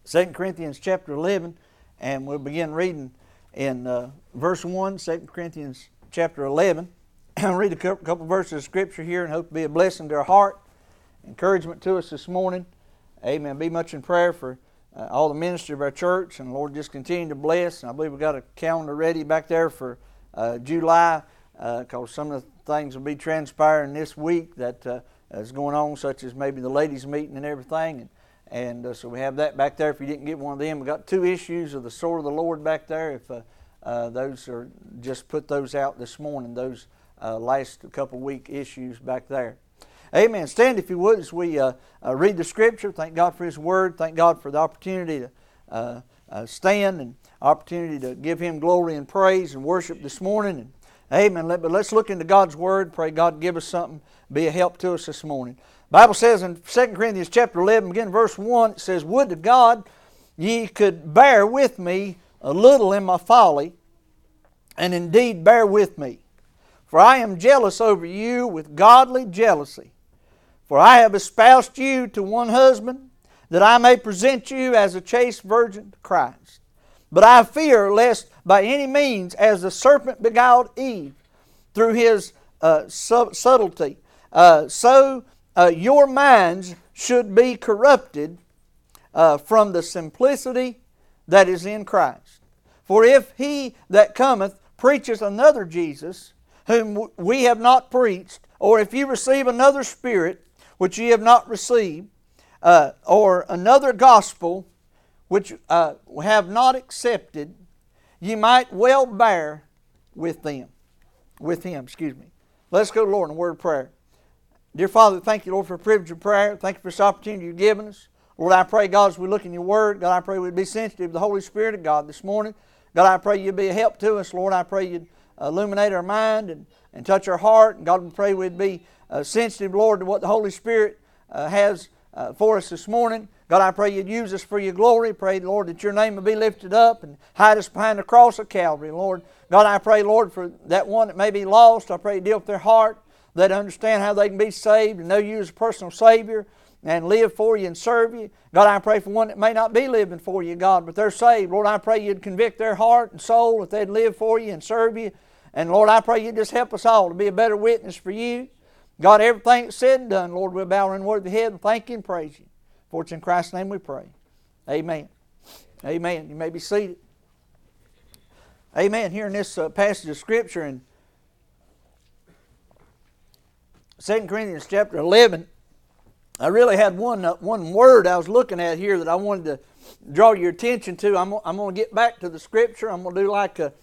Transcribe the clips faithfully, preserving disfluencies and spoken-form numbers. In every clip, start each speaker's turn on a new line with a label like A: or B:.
A: Second Corinthians chapter eleven, and we'll begin reading in uh, verse one, Second Corinthians chapter eleven. I'll read a couple verses of Scripture here and hope to be a blessing to our heart, encouragement to us this morning. Amen. Be much in prayer for uh, all the ministry of our church, and the Lord just continue to bless. And I believe we've got a calendar ready back there for uh, July, because uh, some of the things will be transpiring this week that uh, is going on, such as maybe the ladies' meeting and everything. And And uh, so we have that back there. If you didn't get one of them, we've got two issues of the Sword of the Lord back there. If uh, uh, those are, just put those out this morning, those uh, last couple week issues back there. Amen. Stand if you would as we uh, uh, read the Scripture. Thank God for His Word. Thank God for the opportunity to uh, uh, stand and opportunity to give Him glory and praise and worship this morning. And, amen. Let, but let's look into God's Word. Pray God give us something, be a help to us this morning. The Bible says in Second Corinthians chapter eleven, begin verse one, it says, "Would to God ye could bear with me a little in my folly, and indeed bear with me. For I am jealous over you with godly jealousy. For I have espoused you to one husband, that I may present you as a chaste virgin to Christ. But I fear lest by any means, as the serpent beguiled Eve through his uh, subtlety, uh, so Uh, your minds should be corrupted uh, from the simplicity that is in Christ. For if he that cometh preacheth another Jesus, whom we have not preached, or if you receive another spirit, which ye have not received, uh, or another gospel, which uh, have not accepted, ye might well bear with them. With him, excuse me. Let's go to the Lord in a word of prayer. Dear Father, thank you, Lord, for the privilege of prayer. Thank you for this opportunity you've given us. Lord, I pray, God, as we look in your word, God, I pray we'd be sensitive to the Holy Spirit of God this morning. God, I pray you'd be a help to us. Lord, I pray you'd illuminate our mind and, and touch our heart. And God, we pray we'd be uh, sensitive, Lord, to what the Holy Spirit uh, has uh, for us this morning. God, I pray you'd use us for your glory. Pray, Lord, that your name will be lifted up and hide us behind the cross of Calvary. Lord, God, I pray, Lord, for that one that may be lost, I pray you deal with their heart. They understand how they can be saved and know you as a personal Savior and live for you and serve you. God, I pray for one that may not be living for you, God, but they're saved. Lord, I pray you'd convict their heart and soul that they'd live for you and serve you. And Lord, I pray you'd just help us all to be a better witness for you. God, everything that's said and done, Lord, we'll bow in word of the head and thank you and praise you. For it's in Christ's name we pray. Amen. Amen. You may be seated. Amen. Here in this uh, passage of Scripture in Second Corinthians chapter eleven, I really had one uh, one word I was looking at here that I wanted to draw your attention to. I'm, I'm going to get back to the Scripture. I'm going to do like a,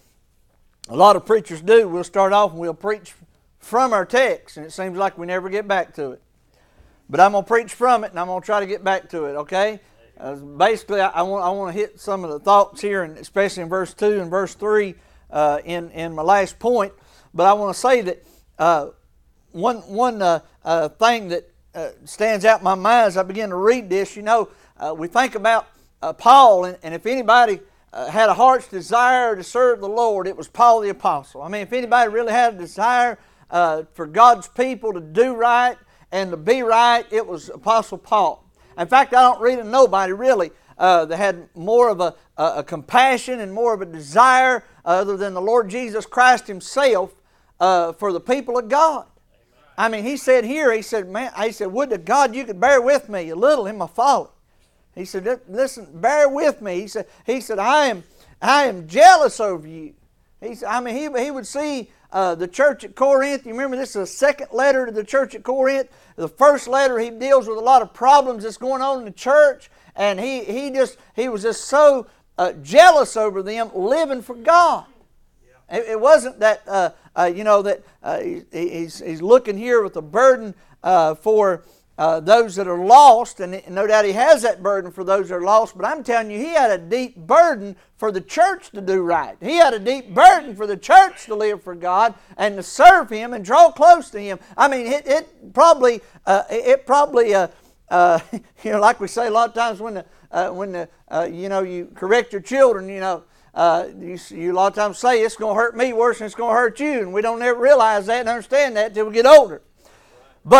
A: a lot of preachers do. We'll start off and we'll preach from our text, and it seems like we never get back to it. But I'm going to preach from it, and I'm going to try to get back to it, okay? Uh, basically, I, I, want, I want to hit some of the thoughts here, and especially in verse two and verse three uh, in, in my last point. But I want to say that Uh, One one uh, uh, thing that uh, stands out in my mind as I begin to read this, you know, uh, we think about uh, Paul, and, and if anybody uh, had a heart's desire to serve the Lord, it was Paul the Apostle. I mean, if anybody really had a desire uh, for God's people to do right and to be right, it was Apostle Paul. In fact, I don't read of nobody really uh, that had more of a, a, a compassion and more of a desire other than the Lord Jesus Christ Himself uh, for the people of God. I mean, he said here, he said, man, he said, would to God you could bear with me a little in my folly. He said, listen, bear with me. He said, he said, I am, I am jealous over you. He said, I mean, he, he would see uh, the church at Corinth. You remember, this is the second letter to the church at Corinth. The first letter, he deals with a lot of problems that's going on in the church, and he he just he was just so uh, jealous over them living for God. Yeah. It, it wasn't that. Uh, Uh, you know, that uh, he, he's, he's looking here with a burden uh, for uh, those that are lost, and no doubt he has that burden for those that are lost, but I'm telling you, he had a deep burden for the church to do right. He had a deep burden for the church to live for God and to serve Him and draw close to Him. I mean, it, it probably, uh, it probably, uh, uh, you know, like we say a lot of times when the, uh, when the, uh, you know, you correct your children, you know, Uh, you, you a lot of times say it's going to hurt me worse than it's going to hurt you, and we don't ever realize that and understand that until we get older. But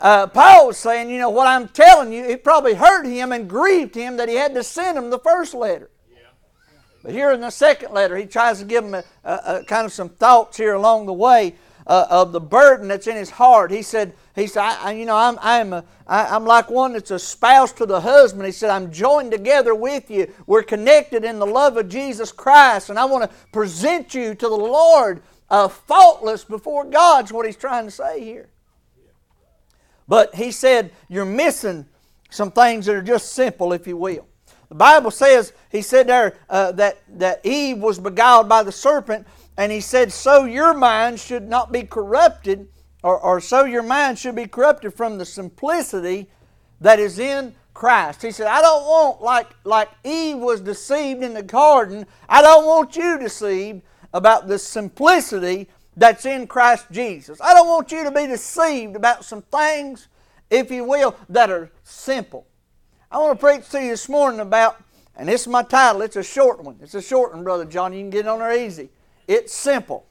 A: uh, Paul was saying, you know, what I'm telling you, it probably hurt him and grieved him that he had to send him the first letter. But here in the second letter, he tries to give him a, a, a kind of some thoughts here along the way uh, of the burden that's in his heart. He said, he said, I, I, you know, I'm I'm a, I, I'm like one that's a spouse to the husband. He said, I'm joined together with you. We're connected in the love of Jesus Christ, and I want to present you to the Lord uh, faultless before God. Is what he's trying to say here. But he said, you're missing some things that are just simple, if you will. The Bible says, he said there uh, that, that Eve was beguiled by the serpent, and he said, so your mind should not be corrupted, or, or so your mind should be corrupted from the simplicity that is in Christ. He said, I don't want, like, like Eve was deceived in the garden, I don't want you deceived about the simplicity that's in Christ Jesus. I don't want you to be deceived about some things, if you will, that are simple. I want to preach to you this morning about, and this is my title, it's a short one. It's a short one, Brother John. You can get on there easy. It's simple.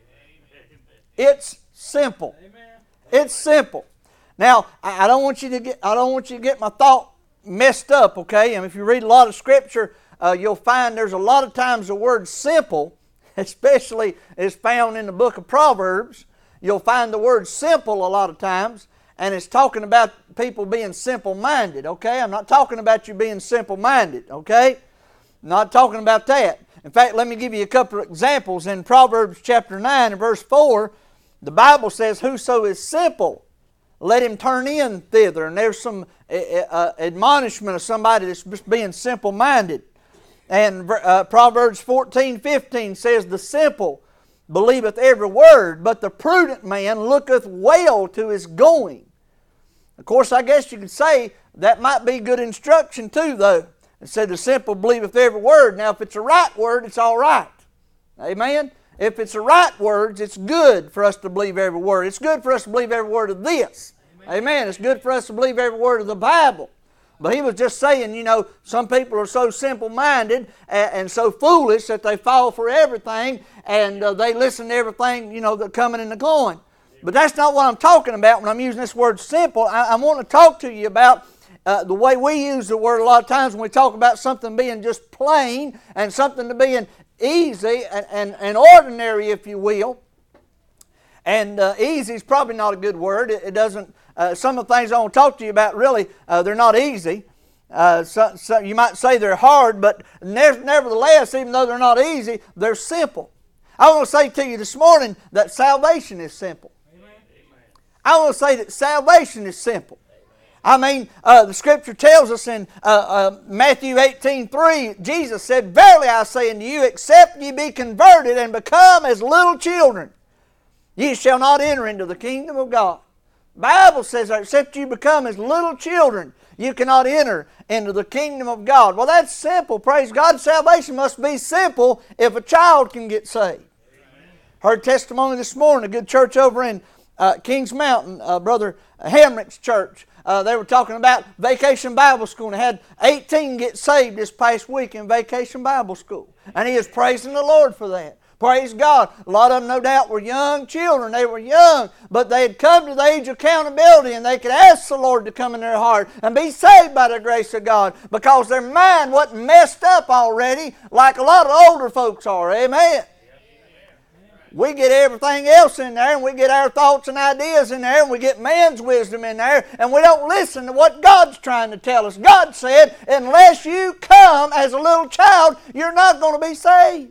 A: It's simple. It's simple. Now, I don't want you to get I don't want you to get my thought messed up, okay? And if you read a lot of Scripture, uh, you'll find there's a lot of times the word simple, especially is found in the book of Proverbs. You'll find the word simple a lot of times. And it's talking about people being simple-minded, okay? I'm not talking about you being simple-minded, okay? Not talking about that. In fact, let me give you a couple of examples. In Proverbs chapter nine and verse four, the Bible says, whoso is simple, let him turn in thither. And there's some uh, uh, admonishment of somebody that's just being simple-minded. And uh, Proverbs fourteen fifteen says, the simple believeth every word, but the prudent man looketh well to his going. Of course, I guess you could say that might be good instruction too, though. It said the simple believeth every word. Now, if it's a right word, it's all right. Amen? If it's the right words, it's good for us to believe every word. It's good for us to believe every word of this. Amen. Amen. It's good for us to believe every word of the Bible. But he was just saying, you know, some people are so simple-minded and, and so foolish that they fall for everything and uh, they listen to everything, you know, that's coming and going. But that's not what I'm talking about when I'm using this word simple. I, I want to talk to you about uh, the way we use the word a lot of times when we talk about something being just plain and something to being easy and, and, and ordinary, if you will. And uh, easy is probably not a good word. It, it doesn't... Uh, some of the things I want to talk to you about, really, uh, they're not easy. Uh, so, so you might say they're hard, but ne- nevertheless, even though they're not easy, they're simple. I want to say to you this morning that salvation is simple. Amen. I want to say that salvation is simple. I mean, uh, the Scripture tells us in uh, uh, Matthew eighteen three, Jesus said, verily I say unto you, except ye be converted and become as little children, ye shall not enter into the kingdom of God. The Bible says that except you become as little children, you cannot enter into the kingdom of God. Well, that's simple. Praise God. Salvation must be simple if a child can get saved. Amen. Heard testimony this morning, a good church over in uh, Kings Mountain, uh, Brother Hamrick's church. Uh, they were talking about Vacation Bible School, and they had eighteen get saved this past week in Vacation Bible School. And he is praising the Lord for that. Praise God. A lot of them, no doubt, were young children. They were young, but they had come to the age of accountability, and they could ask the Lord to come in their heart and be saved by the grace of God because their mind wasn't messed up already like a lot of older folks are. Amen. We get everything else in there, and we get our thoughts and ideas in there, and we get man's wisdom in there, and we don't listen to what God's trying to tell us. God said, unless you come as a little child, you're not going to be saved.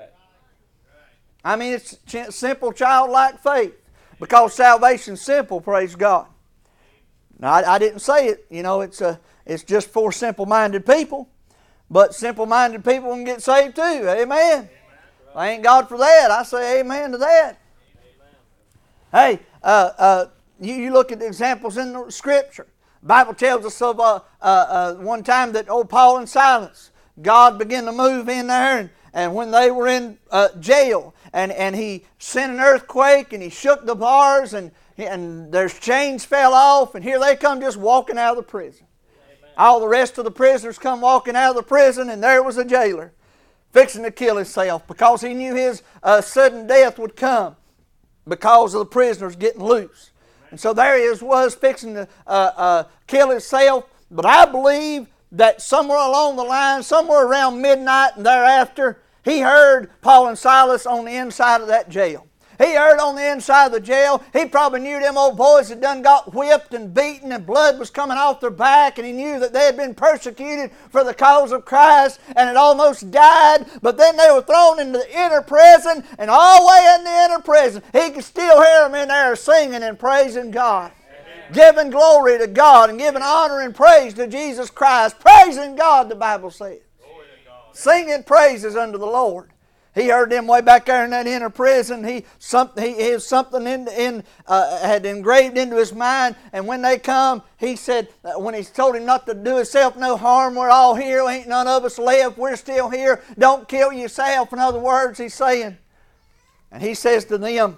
A: I mean, it's simple childlike faith because salvation's simple, praise God. Now, I, I didn't say it, you know, it's a, it's just for simple-minded people, but simple-minded people can get saved too, amen. Thank God for that. I say amen to that. Amen. Hey, uh, uh, you, you look at the examples in the Scripture. The Bible tells us of uh, uh, uh, one time that old Paul and Silas, God began to move in there, and, and when they were in uh, jail, and, and he sent an earthquake, and he shook the bars, and, and their chains fell off, and here they come just walking out of the prison. Amen. All the rest of the prisoners come walking out of the prison, and there was a jailer fixing to kill himself because he knew his uh, sudden death would come because of the prisoners getting loose. And so there he is, was fixing to uh, uh, kill himself. But I believe that somewhere along the line, somewhere around midnight and thereafter, he heard Paul and Silas on the inside of that jail. He heard on the inside of the jail. He probably knew them old boys had done got whipped and beaten and blood was coming off their back, and he knew that they had been persecuted for the cause of Christ and had almost died. But then they were thrown into the inner prison, and all the way in the inner prison, he could still hear them in there singing and praising God. Amen. Giving glory to God and giving honor and praise to Jesus Christ. Praising God, the Bible says. Singing praises unto the Lord. He heard them way back there in that inner prison. He something he, he something in, in uh, had engraved into his mind. And when they come, he said, uh, when he told him not to do himself no harm, we're all here. Ain't none of us left. We're still here. Don't kill yourself. In other words, he's saying. And he says to them,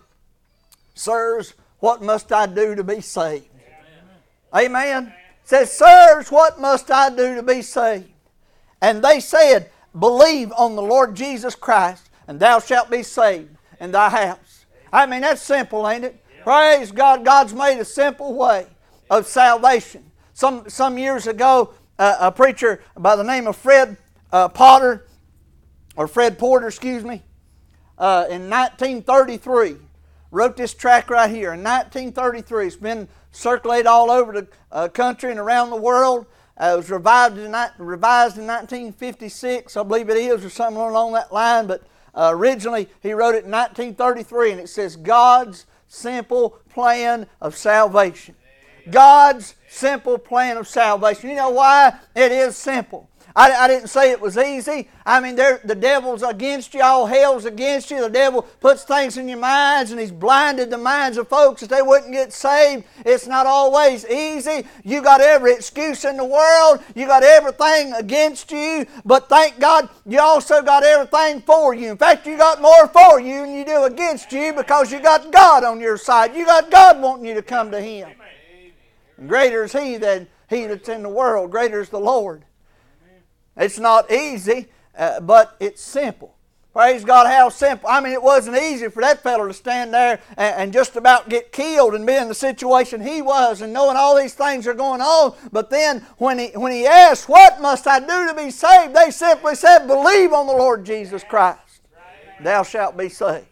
A: sirs, what must I do to be saved? Amen. Amen. Says, sirs, what must I do to be saved? And they said, believe on the Lord Jesus Christ, and thou shalt be saved in thy house. I mean, that's simple, ain't it? Yeah. Praise God. God's made a simple way of salvation. Some some years ago, uh, a preacher by the name of Fred uh, Potter, or Fred Porter, excuse me, uh, in nineteen thirty-three, wrote this tract right here. In nineteen thirty-three, it's been circulated all over the uh, country and around the world. Uh, it was revived in, revised in nineteen fifty-six, I believe it is, or something along that line. But uh, originally he wrote it in nineteen thirty-three, and it says, God's simple plan of salvation. God's simple plan of salvation. You know why it is simple? I, I didn't say it was easy. I mean, the devil's against you. All hell's against you. The devil puts things in your minds, and he's blinded the minds of folks that they wouldn't get saved. It's not always easy. You got every excuse in the world. You got everything against you. But thank God, you also got everything for you. In fact, you got more for you than you do against you, because you got God on your side. You got God wanting you to come to Him. And greater is He than he that's in the world. Greater is the Lord. It's not easy, uh, but it's simple. Praise God, how simple. I mean, it wasn't easy for that fellow to stand there and, and just about get killed and be in the situation he was, and knowing all these things are going on. But then when he, when he asked, what must I do to be saved? They simply said, believe on the Lord Jesus Christ. Thou shalt be saved.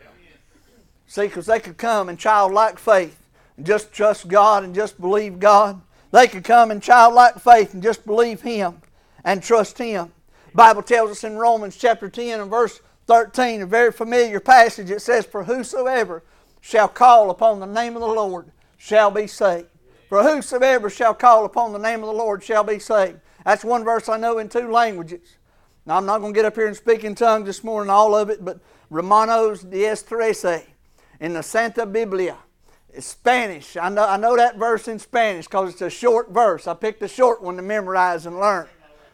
A: See, because they could come in childlike faith and just trust God and just believe God. They could come in childlike faith and just believe Him and trust Him. The Bible tells us in Romans chapter ten and verse thirteen, a very familiar passage. It says, for whosoever shall call upon the name of the Lord shall be saved. For whosoever shall call upon the name of the Lord shall be saved. That's one verse I know in two languages. Now, I'm not going to get up here and speak in tongues this morning, all of it, but Romanos diez trece in the Santa Biblia. It's Spanish. I know, I know that verse in Spanish because it's a short verse. I picked a short one to memorize and learn.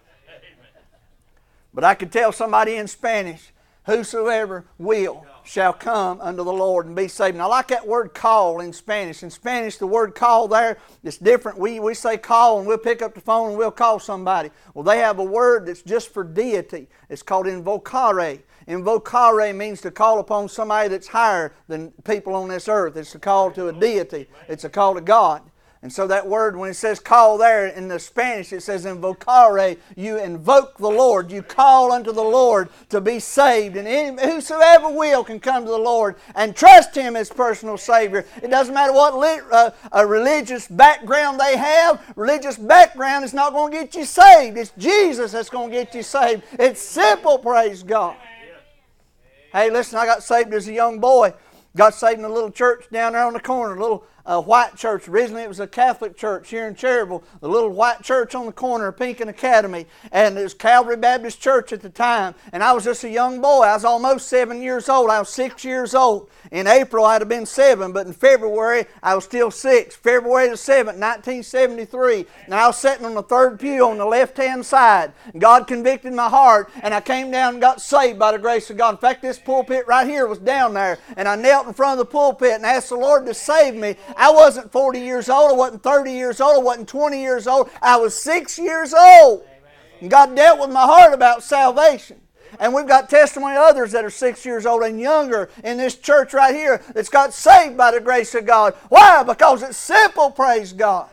A: But I could tell somebody in Spanish, whosoever will shall come unto the Lord and be saved. And I like that word call in Spanish. In Spanish, the word call there is different. We, we say call and we'll pick up the phone and we'll call somebody. Well, they have a word that's just for deity. It's called invocare. Invocare means to call upon somebody that's higher than people on this earth. It's a call to a deity. It's a call to God. And so that word, when it says call there in the Spanish, it says invocare. You invoke the Lord. You call unto the Lord to be saved. And any, whosoever will can come to the Lord and trust Him as personal Savior. It doesn't matter what li- uh, a religious background they have. Religious background is not going to get you saved. It's Jesus that's going to get you saved. It's simple, praise God. Hey, listen, I got saved as a young boy. Got saved in a little church down there on the corner, a little uh, white church. Originally it was a Catholic church here in Cherryville, the little white church on the corner of Pinkin Academy. And it was Calvary Baptist Church at the time. And I was just a young boy. I was almost seven years old. I was six years old. In April I'd have been seven, but in February I was still six. February the seventh, nineteen seventy-three. And I was sitting on the third pew on the left-hand side. And God convicted my heart, and I came down and got saved by the grace of God. In fact, this pulpit right here was down there. And I knelt in front of the pulpit and asked the Lord to save me. I wasn't forty years old. I wasn't thirty years old. I wasn't twenty years old. I was six years old. And God dealt with my heart about salvation. And we've got testimony of others that are six years old and younger in this church right here that's got saved by the grace of God. Why? Because it's simple, praise God.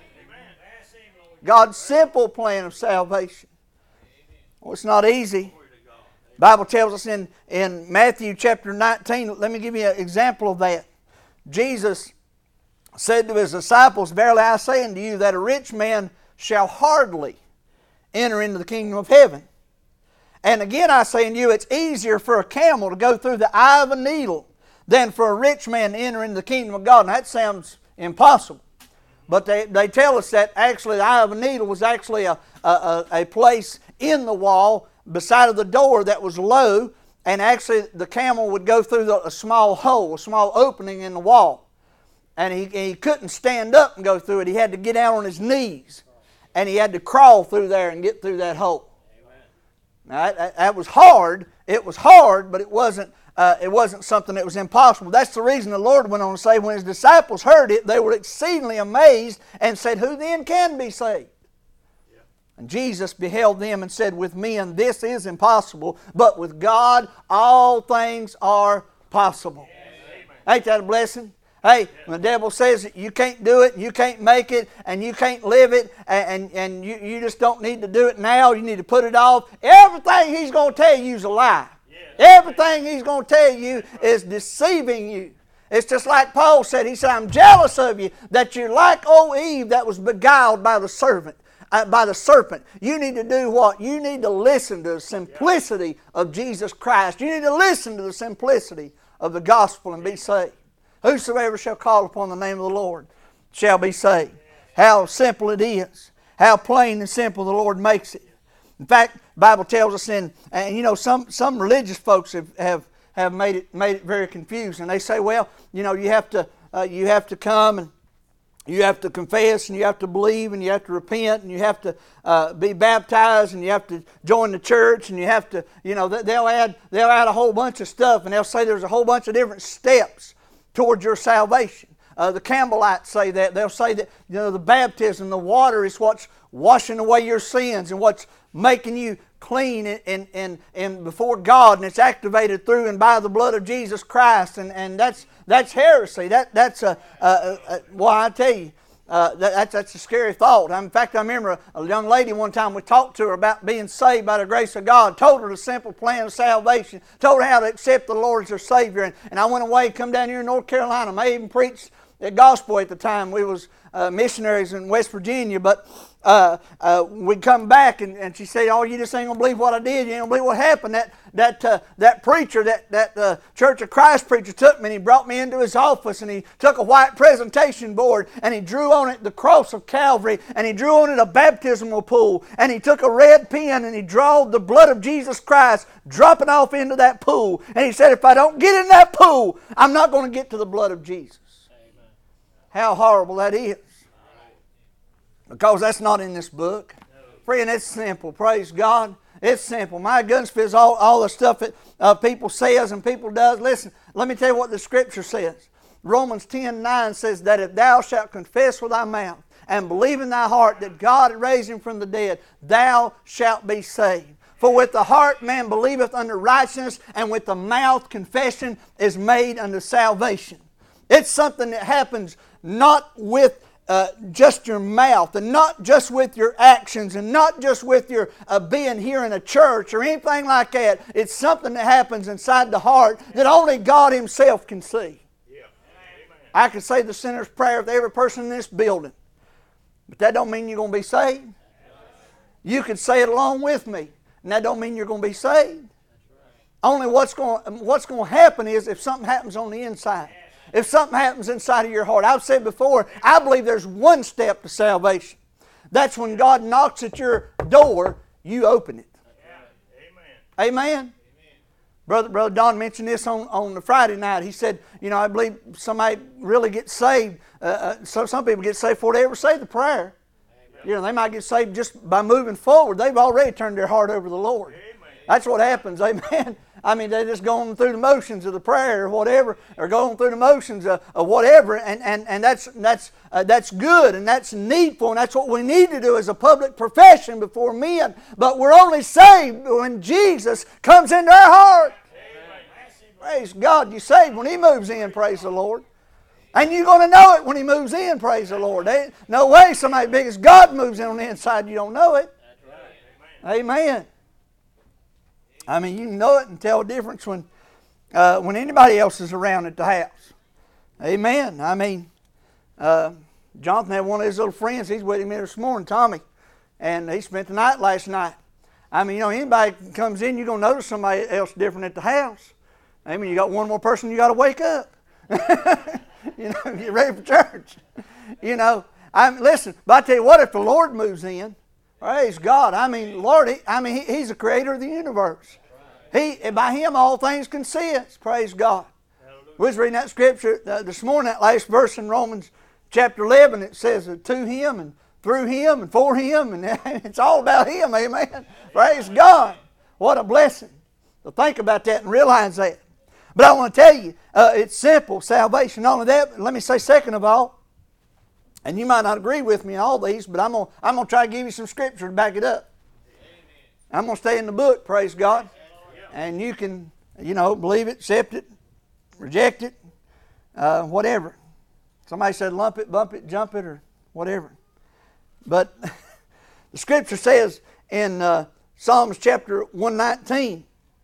A: God's simple plan of salvation. Well, it's not easy. The Bible tells us in, in Matthew chapter nineteen, let me give you an example of that. Jesus said to His disciples, "Verily I say unto you that a rich man shall hardly enter into the kingdom of heaven. And again I say unto you, it's easier for a camel to go through the eye of a needle than for a rich man to enter into the kingdom of God." And that sounds impossible. But they, they tell us that actually the eye of a needle was actually a, a, a place in the wall beside of the door that was low, and actually the camel would go through the, a small hole, a small opening in the wall. And he, he couldn't stand up and go through it. He had to get down on his knees. And he had to crawl through there and get through that hole. Amen. Now, that, that was hard. It was hard, but it wasn't, uh, it wasn't something that was impossible. That's the reason the Lord went on to say, when His disciples heard it, they were exceedingly amazed and said, "Who then can be saved?" Yeah. And Jesus beheld them and said, "With men this is impossible, but with God all things are possible." Yeah. Ain't that a blessing? Hey, when the devil says you can't do it, you can't make it, and you can't live it, and, and, and you, you just don't need to do it now, you need to put it off, everything he's going to tell you is a lie. Everything he's going to tell you is deceiving you. It's just like Paul said. He said, "I'm jealous of you that you're like old Eve that was beguiled by the servant." Uh, by the serpent. You need to do what? You need to listen to the simplicity of Jesus Christ. You need to listen to the simplicity of the gospel and be saved. "Whosoever shall call upon the name of the Lord shall be saved." How simple it is. How plain and simple the Lord makes it. In fact, the Bible tells us in, and you know, some, some religious folks have, have, have made it made it very confusing. They say, well, you know, you have to uh, you have to come and you have to confess and you have to believe and you have to repent and you have to uh, be baptized and you have to join the church and you have to, you know, they'll add they'll add a whole bunch of stuff, and they'll say there's a whole bunch of different steps towards your salvation. Uh, the Campbellites say that. They'll say that, you know, the baptism, the water is what's washing away your sins and what's making you clean and, and, and, and before God, and it's activated through and by the blood of Jesus Christ, and, and that's that's heresy. That that's a, a, a, a well, I tell you, uh, that, that's that's a scary thought. In fact, I remember a, a young lady one time, we talked to her about being saved by the grace of God, told her the simple plan of salvation, told her how to accept the Lord as her Savior, and, and I went away, come down here in North Carolina. I even preached the gospel at the time. We was uh, missionaries in West Virginia, but uh, uh, we'd come back, and, and she said, "Oh, you just ain't gonna believe what I did. You ain't gonna believe what happened. That that uh, that preacher, that that uh, Church of Christ preacher, took me and he brought me into his office, and he took a white presentation board and he drew on it the cross of Calvary, and he drew on it a baptismal pool, and he took a red pen and he drawed the blood of Jesus Christ dropping off into that pool, and he said, if I don't get in that pool, I'm not going to get to the blood of Jesus." How horrible that is. Because that's not in this book. Friend, it's simple. Praise God. It's simple. My goodness, if it's all, all the stuff that uh, people says and people does. Listen, let me tell you what the Scripture says. Romans ten nine says that if thou shalt confess with thy mouth and believe in thy heart that God had raised Him from the dead, thou shalt be saved. For with the heart man believeth unto righteousness, and with the mouth confession is made unto salvation. It's something that happens not with uh, just your mouth, and not just with your actions, and not just with your uh, being here in a church or anything like that. It's something that happens inside the heart that only God Himself can see. Yeah. I could say the sinner's prayer with every person in this building, but that don't mean you're going to be saved. You could say it along with me, and that don't mean you're going to be saved. Only what's going what's going to happen is if something happens on the inside. If something happens inside of your heart. I've said before, I believe there's one step to salvation. That's when God knocks at your door, you open it. Yeah. Amen. Amen. Amen. Brother, Brother Don mentioned this on, on the Friday night. He said, you know, I believe somebody really gets saved. Uh, uh, so some people get saved before they ever say the prayer. Amen. You know, they might get saved just by moving forward. They've already turned their heart over to the Lord. Amen. That's what happens, amen. I mean, they're just going through the motions of the prayer or whatever, or going through the motions of, of whatever, and, and, and that's that's uh, that's good and that's needful, and that's what we need to do as a public profession before men. But we're only saved when Jesus comes into our heart. Amen. Praise God, you're saved when He moves in, praise the Lord. And you're going to know it when He moves in, praise the Lord. Ain't no way somebody big as God moves in on the inside, you don't know it. That's right. Amen. Amen. I mean, you can know it and tell the difference when uh, when anybody else is around at the house. Amen. I mean, uh, Jonathan had one of his little friends. He's with him here this morning, Tommy. And he spent the night last night. I mean, you know, anybody comes in, you're going to notice somebody else different at the house. I mean, you got one more person, you got to wake up. You know, get ready for church. You know, I mean, listen, but I tell you what, if the Lord moves in, praise God. I mean, Lord, he, I mean, he, He's the creator of the universe. He, by Him, all things consist. Praise God. We was reading that scripture uh, this morning, that last verse in Romans chapter eleven. It says uh, to Him and through Him and for Him, and it's all about Him. Amen. Praise God. What a blessing. So think about that and realize that. But I want to tell you, uh, it's simple, salvation. Not only that, but let me say second of all, and you might not agree with me in all these, but I'm going to I'm gonna try to give you some scripture to back it up. I'm going to stay in the book, praise God. And you can, you know, believe it, accept it, reject it, uh, whatever. Somebody said lump it, bump it, jump it, or whatever. But the scripture says in uh, Psalms chapter one nineteen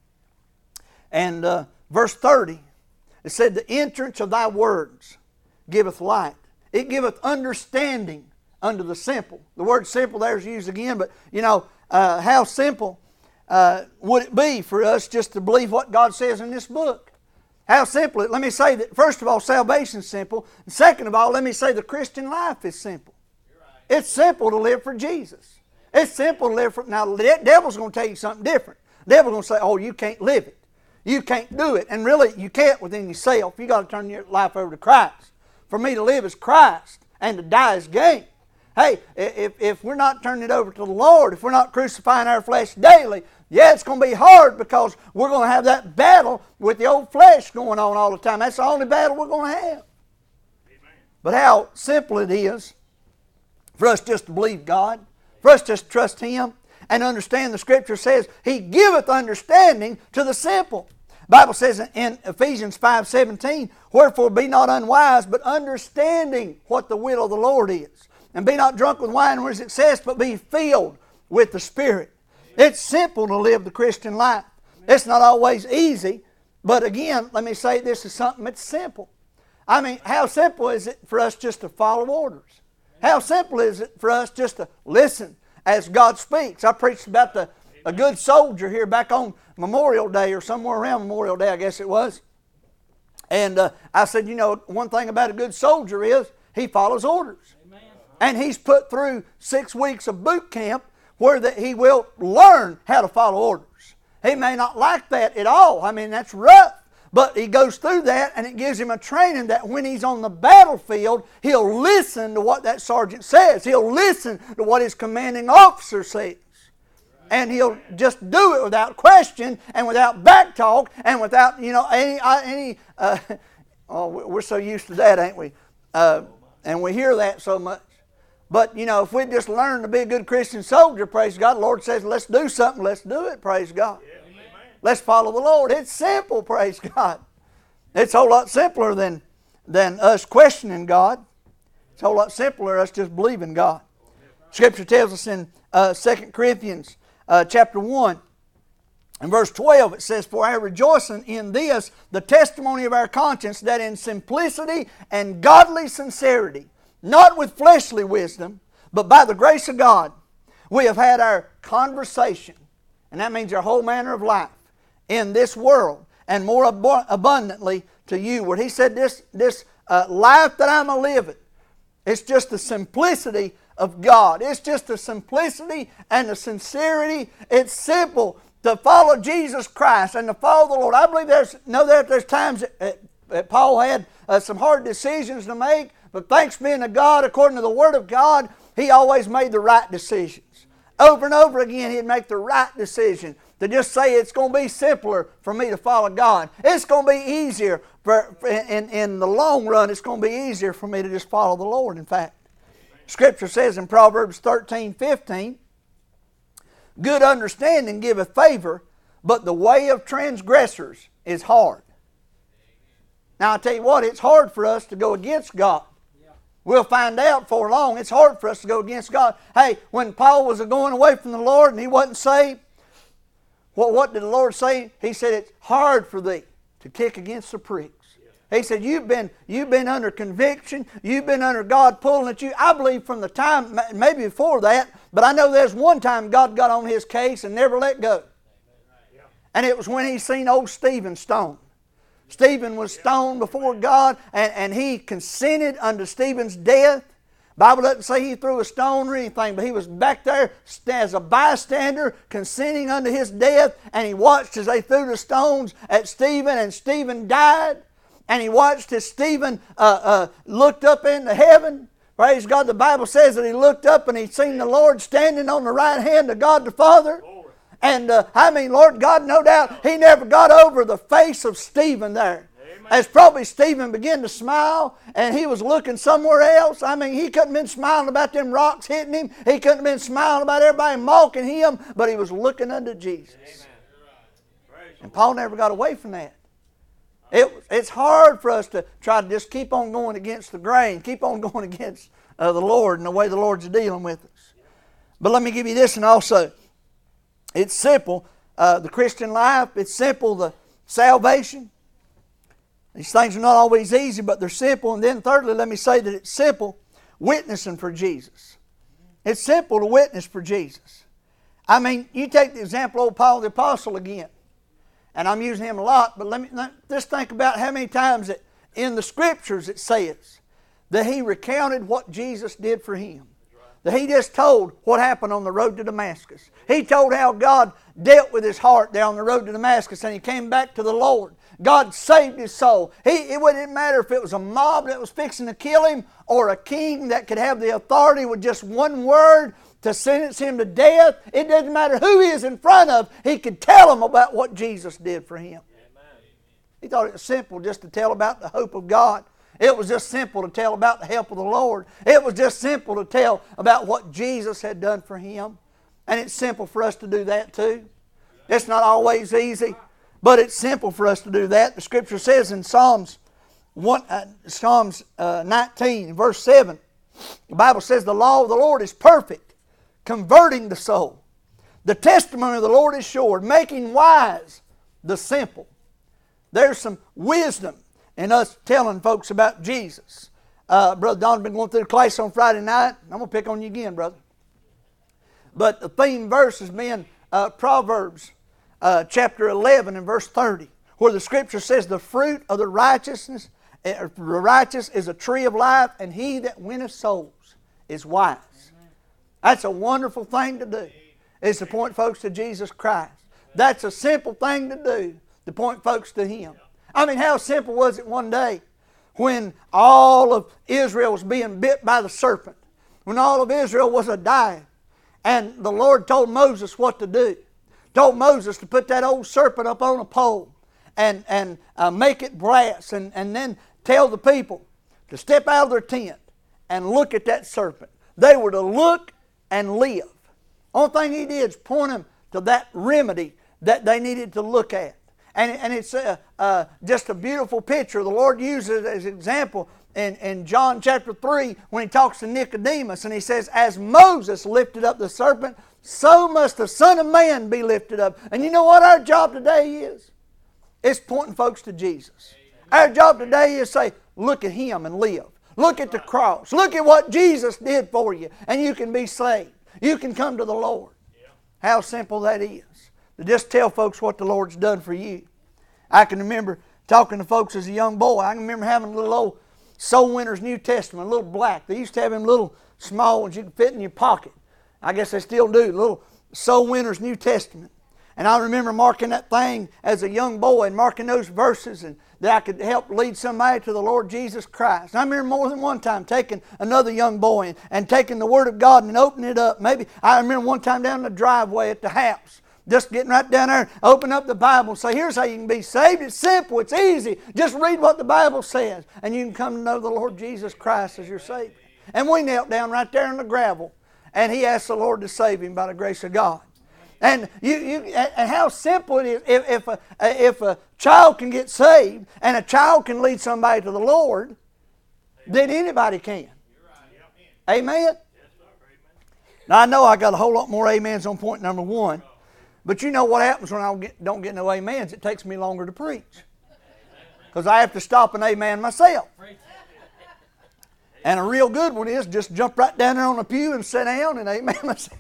A: and uh, verse thirty, it said, the entrance of thy words giveth light. It giveth understanding unto the simple. The word simple there is used again, but you know, uh, how simple uh, would it be for us just to believe what God says in this book? How simple. Let me say that, first of all, salvation is simple. And second of all, let me say the Christian life is simple. Right. It's simple to live for Jesus. It's simple to live for... Now, the devil's going to tell you something different. The devil's going to say, oh, you can't live it. You can't do it. And really, you can't within yourself. You got to turn your life over to Christ. For me to live is Christ, and to die is gain. Hey, if, if we're not turning it over to the Lord, if we're not crucifying our flesh daily, yeah, it's going to be hard because we're going to have that battle with the old flesh going on all the time. That's the only battle we're going to have. Amen. But how simple it is for us just to believe God, for us just to trust Him, and understand the Scripture says He giveth understanding to the simple. The Bible says in Ephesians five seventeen, wherefore be not unwise, but understanding what the will of the Lord is. And be not drunk with wine where it's excess, but be filled with the Spirit. It's simple to live the Christian life. It's not always easy, but again, let me say this is something that's simple. I mean, how simple is it for us just to follow orders? How simple is it for us just to listen as God speaks? I preached about the a good soldier here back on Memorial Day or somewhere around Memorial Day, I guess it was. And uh, I said, you know, one thing about a good soldier is he follows orders. Amen. And he's put through six weeks of boot camp where that he will learn how to follow orders. He may not like that at all. I mean, that's rough. But he goes through that, and it gives him a training that when he's on the battlefield, he'll listen to what that sergeant says. He'll listen to what his commanding officer says. And he'll just do it without question and without back talk and without, you know, any, any uh, oh, we're so used to that, ain't we? Uh, and we hear that so much. But, you know, if we just learn to be a good Christian soldier, praise God, the Lord says, let's do something, let's do it, praise God. Yeah, let's follow the Lord. It's simple, praise God. It's a whole lot simpler than, than us questioning God. It's a whole lot simpler us just believing God. Scripture tells us in uh, Second Corinthians Uh, chapter one and verse twelve, it says, for I rejoice in this, the testimony of our conscience, that in simplicity and godly sincerity, not with fleshly wisdom, but by the grace of God, we have had our conversation, and that means our whole manner of life, in this world, and more ab- abundantly to you. Where he said this, this uh, life that I'm a-living, it's just the simplicity of God. It's just the simplicity and the sincerity. It's simple to follow Jesus Christ and to follow the Lord. I believe there's know that there's times that, that Paul had uh, some hard decisions to make, but thanks be to God, according to the Word of God, he always made the right decisions. Over and over again, he'd make the right decision to just say it's going to be simpler for me to follow God. It's going to be easier, for, in, in the long run, it's going to be easier for me to just follow the Lord, in fact. Scripture says in Proverbs thirteen fifteen, good understanding giveth favor, but the way of transgressors is hard. Now I tell you what, it's hard for us to go against God. We'll find out before long. It's hard for us to go against God. Hey, when Paul was going away from the Lord and he wasn't saved, what, what did the Lord say? He said, it's hard for thee to kick against the pricks. He said, you've been, you've been under conviction. You've been under God pulling at you. I believe from the time, maybe before that, but I know there's one time God got on his case and never let go. And it was when he seen old Stephen stoned. Stephen was stoned before God, and, and he consented unto Stephen's death. The Bible doesn't say he threw a stone or anything, but he was back there as a bystander, consenting unto his death, and he watched as they threw the stones at Stephen, and Stephen died. And he watched as Stephen uh, uh, looked up into heaven. Praise God, the Bible says that he looked up and he seen the Lord standing on the right hand of God the Father. And uh, I mean, Lord God, no doubt, he never got over the face of Stephen there. Amen. As probably Stephen began to smile and he was looking somewhere else. I mean, he couldn't have been smiling about them rocks hitting him. He couldn't have been smiling about everybody mocking him, but he was looking unto Jesus. Amen. And Paul never got away from that. It, it's hard for us to try to just keep on going against the grain, keep on going against uh, the Lord and the way the Lord's dealing with us. But let me give you this, and also, it's simple. Uh, the Christian life, it's simple. The salvation. These things are not always easy, but they're simple. And then thirdly, let me say that it's simple witnessing for Jesus. It's simple to witness for Jesus. I mean, you take the example of old Paul the Apostle again. And I'm using him a lot, but let me let, just think about how many times that in the Scriptures it says that he recounted what Jesus did for him. That he just told what happened on the road to Damascus. He told how God dealt with his heart there on the road to Damascus, and he came back to the Lord. God saved his soul. He, it wouldn't matter if it was a mob that was fixing to kill him or a king that could have the authority with just one word to sentence him to death. It doesn't matter who he is in front of. He could tell him about what Jesus did for him. Amen. He thought it was simple just to tell about the hope of God. It was just simple to tell about the help of the Lord. It was just simple to tell about what Jesus had done for him. And it's simple for us to do that too. It's not always easy, but it's simple for us to do that. The Scripture says in Psalms one, uh, Psalms uh, nineteen, verse seven, the Bible says, the law of the Lord is perfect, converting the soul. The testimony of the Lord is sure, making wise the simple. There's some wisdom in us telling folks about Jesus. Uh, Brother Don's been going through the class on Friday night. I'm going to pick on you again, brother. But the theme verse has been uh, Proverbs uh, chapter eleven and verse thirty, where the Scripture says, the fruit of the righteousness, uh, the righteous is a tree of life, and he that winneth souls is wise. Amen. That's a wonderful thing to do, is to point folks to Jesus Christ. That's a simple thing to do, to point folks to Him. I mean, how simple was it one day when all of Israel was being bit by the serpent, when all of Israel was a dying, and the Lord told Moses what to do. Told Moses to put that old serpent up on a pole and, and uh, make it brass, and, and then tell the people to step out of their tent and look at that serpent. They were to look and live. Only thing He did is point them to that remedy that they needed to look at. And, and it's uh, uh, just a beautiful picture. The Lord uses it as an example in, in John chapter three when He talks to Nicodemus, and He says, as Moses lifted up the serpent, so must the Son of Man be lifted up. And you know what our job today is? It's pointing folks to Jesus. Our job today is to say, look at Him and live. Look at the cross. Look at what Jesus did for you, and you can be saved. You can come to the Lord. How simple that is. To just tell folks what the Lord's done for you. I can remember talking to folks as a young boy. I can remember having a little old Soul Winner's New Testament, a little black. They used to have them little small ones you could fit in your pocket. I guess they still do, little Soul Winner's New Testament. And I remember marking that thing as a young boy and marking those verses and that I could help lead somebody to the Lord Jesus Christ. And I remember more than one time taking another young boy and, and taking the Word of God and opening it up. Maybe I remember one time down the driveway at the house, just getting right down there, open up the Bible and say, here's how you can be saved. It's simple. It's easy. Just read what the Bible says and you can come to know the Lord Jesus Christ as your Savior. And we knelt down right there in the gravel and he asked the Lord to save him by the grace of God. And you, you, and how simple it is. If, if, a, if a child can get saved and a child can lead somebody to the Lord, then anybody can. Amen? Now I know I got a whole lot more amens on point number one. But you know what happens when I don't get, don't get no amens? It takes me longer to preach. Because I have to stop and amen myself. And a real good one is just jump right down there on the pew and sit down and amen myself.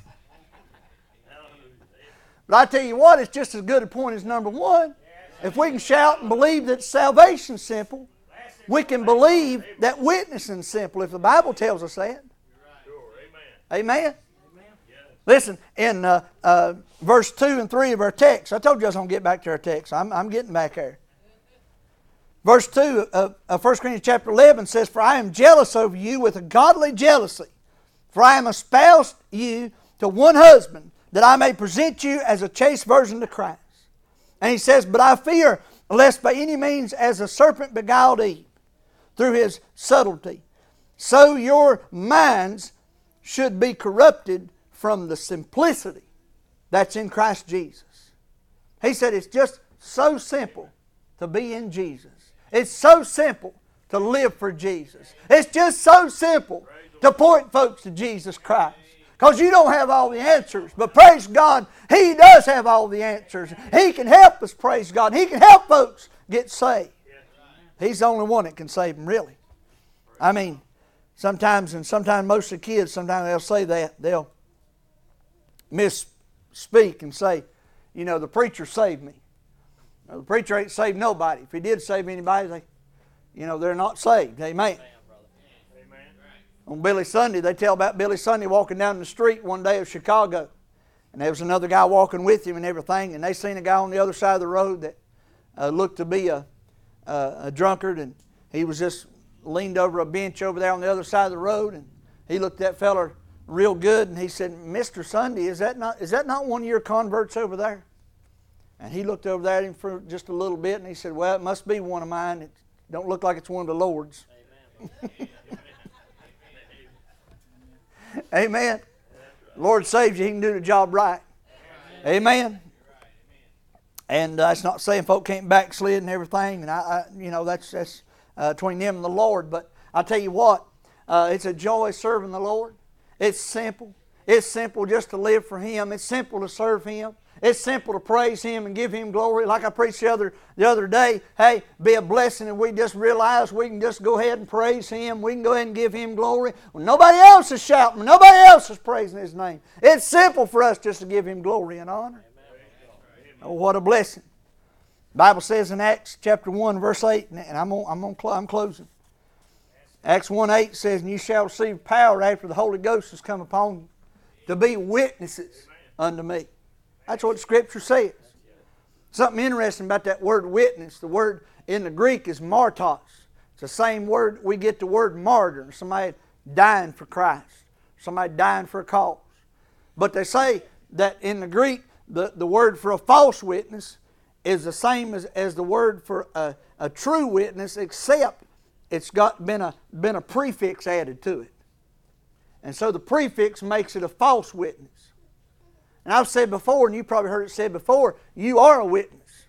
A: But I tell you what, it's just as good a point as number one. If we can shout and believe that salvation's simple, we can believe that witnessing's simple if the Bible tells us that. Amen? Listen, in uh, uh, verse two and three of our text, I told you I was going to get back to our text. I'm, I'm getting back there. Verse two of, of First Corinthians chapter eleven says, For I am jealous over you with a godly jealousy, for I am espoused you to one husband, that I may present you as a chaste virgin to Christ. And he says, But I fear lest by any means as a serpent beguiled Eve through his subtlety, so your minds should be corrupted from the simplicity that's in Christ Jesus. He said it's just so simple to be in Jesus. It's so simple to live for Jesus. It's just so simple to point folks to Jesus Christ. Because you don't have all the answers. But praise God, He does have all the answers. He can help us, praise God. He can help folks get saved. He's the only one that can save them, really. I mean, sometimes, and sometimes most of the kids, sometimes they'll say that. They'll misspeak and say, you know, the preacher saved me. Now, the preacher ain't saved nobody. If he did save anybody, they, you know, they're not saved. Amen. On Billy Sunday, they tell about Billy Sunday walking down the street one day of Chicago. And there was another guy walking with him and everything. And they seen a guy on the other side of the road that uh, looked to be a, a, a drunkard. And he was just leaned over a bench over there on the other side of the road. And he looked at that fella real good. And he said, Mister Sunday, is that not, is that not one of your converts over there? And he looked over there at him for just a little bit. And he said, well, it must be one of mine. It don't look like it's one of the Lord's. Amen. Amen. The Lord saves you, He can do the job right. Amen. And uh, it's not saying folk can't backslid and everything, and I, I you know that's that's uh, between them and the Lord. But I tell you what, uh, it's a joy serving the Lord. It's simple. It's simple just to live for Him. It's simple to serve Him. It's simple to praise Him and give Him glory. Like I preached the other, the other day, hey, be a blessing if we just realize we can just go ahead and praise Him. We can go ahead and give Him glory. When nobody else is shouting, when nobody else is praising His name. It's simple for us just to give Him glory and honor. Oh, what a blessing. The Bible says in Acts chapter one, verse eight, and I'm, on, I'm, on, I'm closing. Acts one eight says, And you shall receive power after the Holy Ghost has come upon you to be witnesses unto me. That's what Scripture says. Something interesting about that word witness. The word in the Greek is martos. It's the same word we get the word martyr. Somebody dying for Christ. Somebody dying for a cause. But they say that in the Greek, the, the word for a false witness is the same as, as the word for a, a true witness, except it's got been a, been a prefix added to it. And so the prefix makes it a false witness. And I've said before, and you probably heard it said before, you are a witness.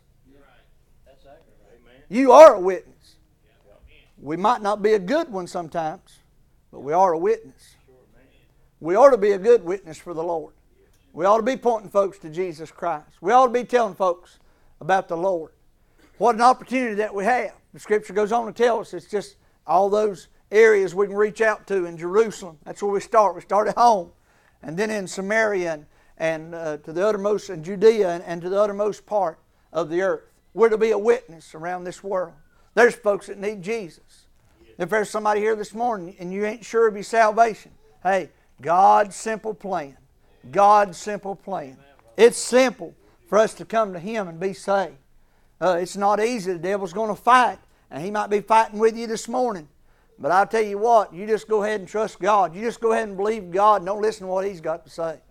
A: You are a witness. We might not be a good one sometimes, but we are a witness. We ought to be a good witness for the Lord. We ought to be pointing folks to Jesus Christ. We ought to be telling folks about the Lord. What an opportunity that we have. The Scripture goes on to tell us it's just all those areas we can reach out to in Jerusalem. That's where we start. We start at home. And then in Samaria and and uh, to the uttermost, in Judea and, and to the uttermost part of the earth. We're to be a witness around this world. There's folks that need Jesus. If there's somebody here this morning and you ain't sure of your salvation, hey, God's simple plan. God's simple plan. It's simple for us to come to Him and be saved. Uh, it's not easy. The devil's going to fight, and he might be fighting with you this morning. But I'll tell you what, you just go ahead and trust God. You just go ahead and believe God and don't listen to what He's got to say. Amen.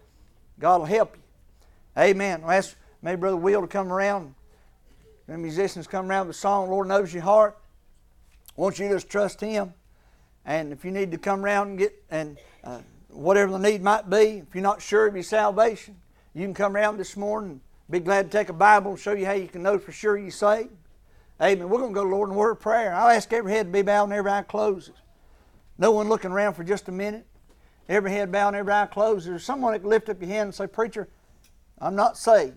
A: God will help you. Amen. I'll ask maybe Brother Will to come around. The musicians come around with a song, Lord knows your heart. I want you to just trust Him. And if you need to come around and get, and uh, whatever the need might be, if you're not sure of your salvation, you can come around this morning and be glad to take a Bible and show you how you can know for sure you're saved. Amen. We're going to go to the Lord in a word of prayer. I'll ask every head to be bowed and every eye closed. No one looking around for just a minute. Every head bowed and every eye closed. There's someone that can lift up your hand and say, Preacher, I'm not saved,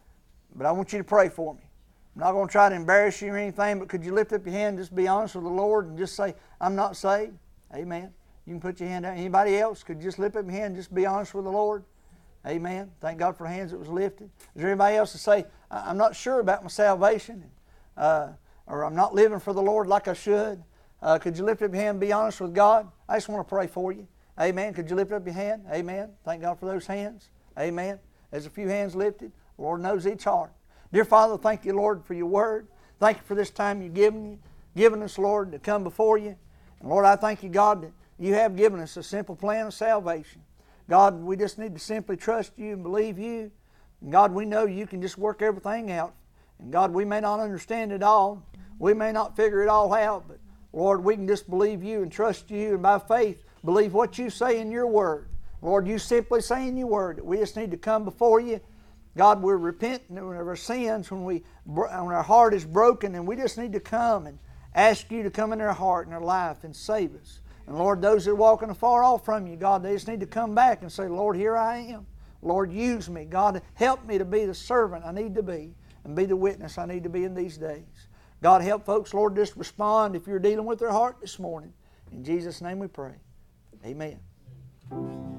A: but I want you to pray for me. I'm not going to try to embarrass you or anything, but could you lift up your hand and just be honest with the Lord and just say, I'm not saved? Amen. You can put your hand out. Anybody else? Could you just lift up your hand and just be honest with the Lord? Amen. Thank God for the hands that was lifted. Is there anybody else to say, I'm not sure about my salvation? Uh, or I'm not living for the Lord like I should. Uh, could you lift up your hand and be honest with God? I just want to pray for you. Amen. Could you lift up your hand? Amen. Thank God for those hands. Amen. There's a few hands lifted. The Lord knows each heart. Dear Father, thank you, Lord, for your word. Thank you for this time you've given, given us, Lord, to come before you. And Lord, I thank you, God, that you have given us a simple plan of salvation. God, we just need to simply trust you and believe you. And God, we know you can just work everything out. And God, we may not understand it all. We may not figure it all out. But Lord, we can just believe you and trust you. And by faith, believe what you say in your word. Lord, you simply say in your word that we just need to come before you. God, we're repenting of our sins when, we, when our heart is broken. And we just need to come and ask you to come in our heart and our life and save us. And Lord, those that are walking afar off from you, God, they just need to come back and say, Lord, here I am. Lord, use me. God, help me to be the servant I need to be and be the witness I need to be in these days. God, help folks, Lord, just respond if you're dealing with their heart this morning. In Jesus' name we pray. Amen.